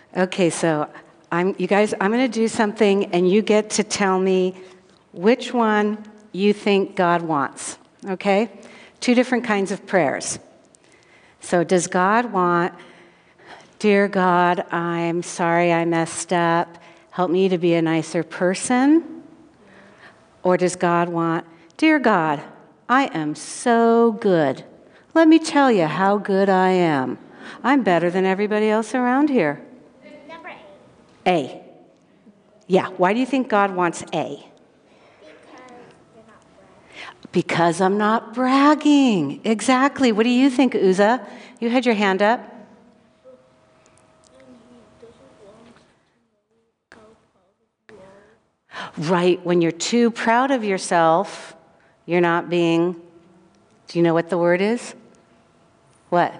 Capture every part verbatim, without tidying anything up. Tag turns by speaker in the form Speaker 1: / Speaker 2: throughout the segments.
Speaker 1: Okay, so I'm, you guys, I'm going to do something, and you get to tell me which one you think God wants, okay? Two different kinds of prayers. So does God want, dear God, I'm sorry I messed up. Help me to be a nicer person? Or does God want, dear God, I am so good. Let me tell you how good I am. I'm better than everybody else around here.
Speaker 2: Number eight.
Speaker 1: A. Yeah, why do you think God wants A?
Speaker 2: Because you're not bragging.
Speaker 1: Because I'm not bragging. Exactly. What do you think, Uza? You had your hand up. Right. When you're too proud of yourself, you're not being, do you know what the word is? What?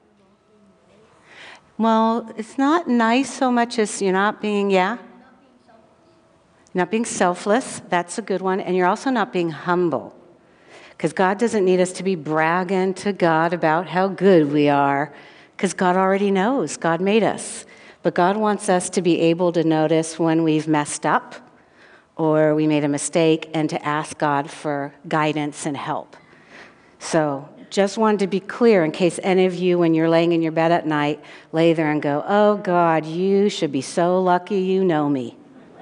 Speaker 1: Well, it's not nice so much as you're not being, yeah? Not being selfless. That's a good one. And you're also not being humble. Because God doesn't need us to be bragging to God about how good we are. Because God already knows. God made us. But God wants us to be able to notice when we've messed up or we made a mistake and to ask God for guidance and help. So just wanted to be clear in case any of you, when you're laying in your bed at night, lay there and go, oh, God, you should be so lucky you know me.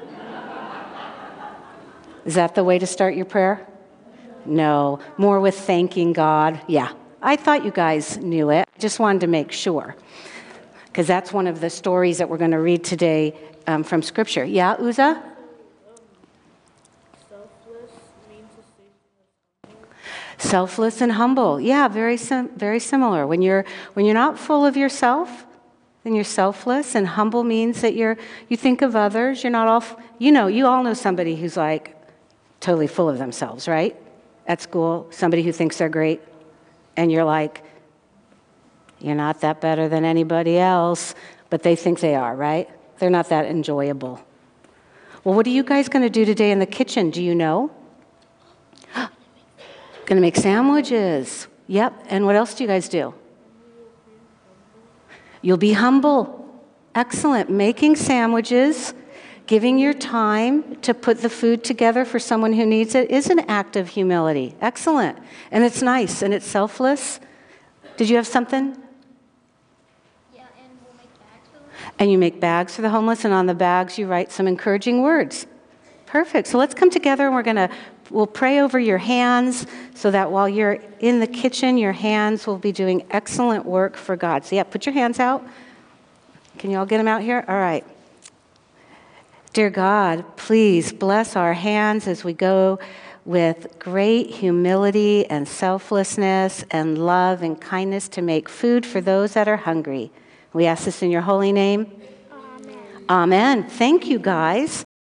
Speaker 1: Is that the way to start your prayer? No, more with thanking God. Yeah, I thought you guys knew it. Just wanted to make sure. Because that's one of the stories that we're going to read today um, from Scripture. Yeah, Uza? Selfless and humble. Yeah, very sim- very similar. When you're when you're not full of yourself, then you're selfless, and humble means that you're you think of others. You're not all. F- you know, you all know somebody who's like totally full of themselves, right? At school, somebody who thinks they're great, and you're like, you're not that better than anybody else, but they think they are, right? They're not that enjoyable. Well, what are you guys going to do today in the kitchen? Do you know? Going to make sandwiches. Yep. And what else do you guys do? You'll be humble. Excellent. Making sandwiches, giving your time to put the food together for someone who needs it is an act of humility. Excellent. And it's nice and it's selfless. Did you have something?
Speaker 2: Yeah, and we'll make bags for them.
Speaker 1: And you make bags for the homeless, and on the bags you write some encouraging words. Perfect. So let's come together and we're going to, we'll pray over your hands so that while you're in the kitchen, your hands will be doing excellent work for God. So yeah, put your hands out. Can you all get them out here? All right. Dear God, please bless our hands as we go with great humility and selflessness and love and kindness to make food for those that are hungry. We ask this in your holy name.
Speaker 2: Amen.
Speaker 1: Amen. Thank you, guys.